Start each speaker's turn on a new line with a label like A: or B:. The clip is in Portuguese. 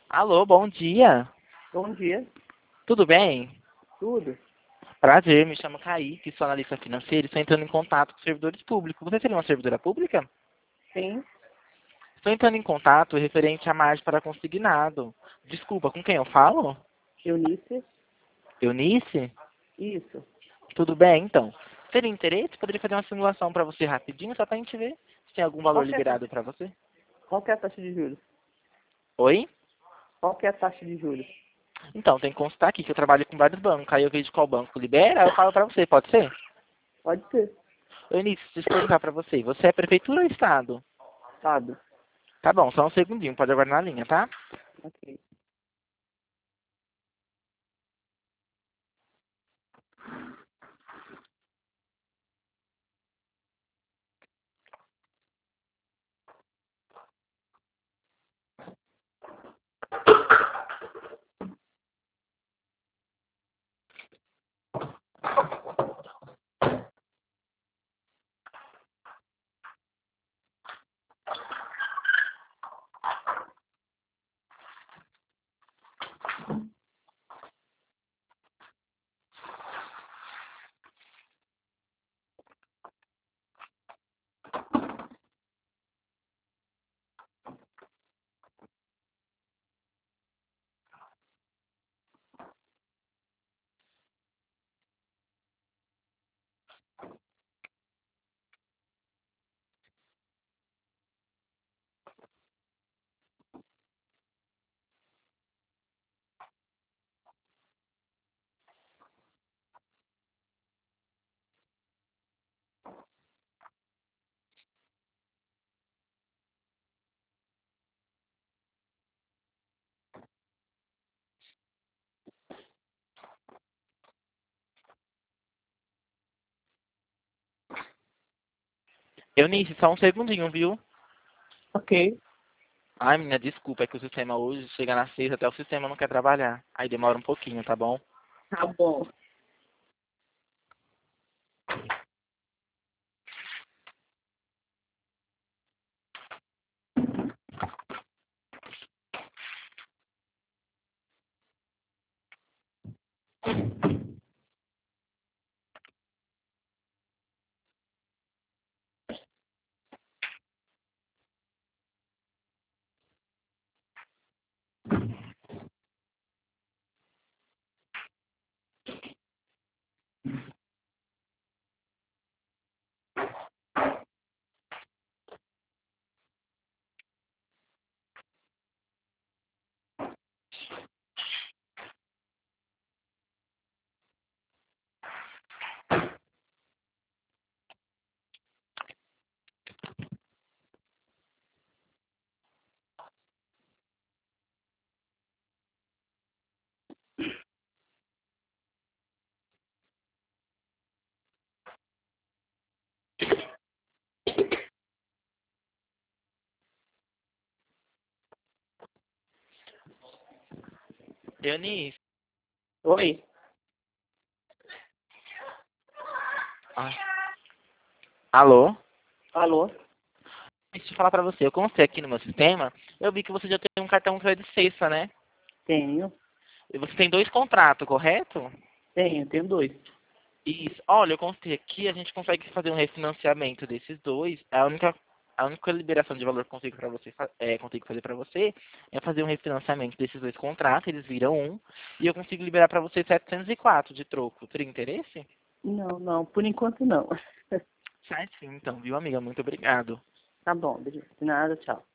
A: Alô, bom dia.
B: Bom dia.
A: Tudo bem?
B: Tudo?
A: Prazer, me chamo Kaique, sou analista financeiro e estou entrando em contato com servidores públicos. Você seria uma servidora pública?
B: Sim.
A: Estou entrando em contato referente à margem para consignado. Desculpa, com quem eu falo?
B: Eunice?
A: Eunice?
B: Isso.
A: Tudo bem, então. Teria interesse? Poderia fazer uma simulação para você rapidinho, só para a gente ver se tem algum valor
B: Qual que é a
A: liberado
B: taxa,
A: para você.
B: qual que é a taxa de juros?
A: Oi?
B: Qual que é a taxa de juros?
A: Então, tem que constar aqui que eu trabalho com vários bancos. Aí eu vejo qual banco libera, aí eu falo para você, pode ser?
B: Pode ser.
A: Eunice, deixa eu perguntar para você. Você é prefeitura ou estado?
B: Estado.
A: Tá bom, só um segundinho, pode aguardar na linha, tá?
B: Ok.
A: Eunice, só um segundinho, viu?
B: Ok.
A: Ai, menina, desculpa, é que o sistema hoje chega na sexta, até o sistema não quer trabalhar. Aí demora um pouquinho, tá bom?
B: Tá bom.
A: Eunice,
B: Oi.
A: ai, alô?
B: Alô?
A: Deixa eu falar pra você, eu constei aqui no meu sistema, eu vi que você já tem um cartão de sexta, né?
B: Tenho.
A: E você tem dois contratos, correto?
B: Tenho dois.
A: Isso. Olha, eu constei aqui, a gente consegue fazer um refinanciamento desses dois. A única liberação de valor que consigo, consigo fazer para você é fazer um refinanciamento desses dois contratos, eles viram um, e eu consigo liberar para você 704 de troco. Teria interesse?
B: Não, não. Por enquanto não.
A: Certo, sim, então, viu, amiga? Muito obrigado.
B: Tá bom. De nada, tchau.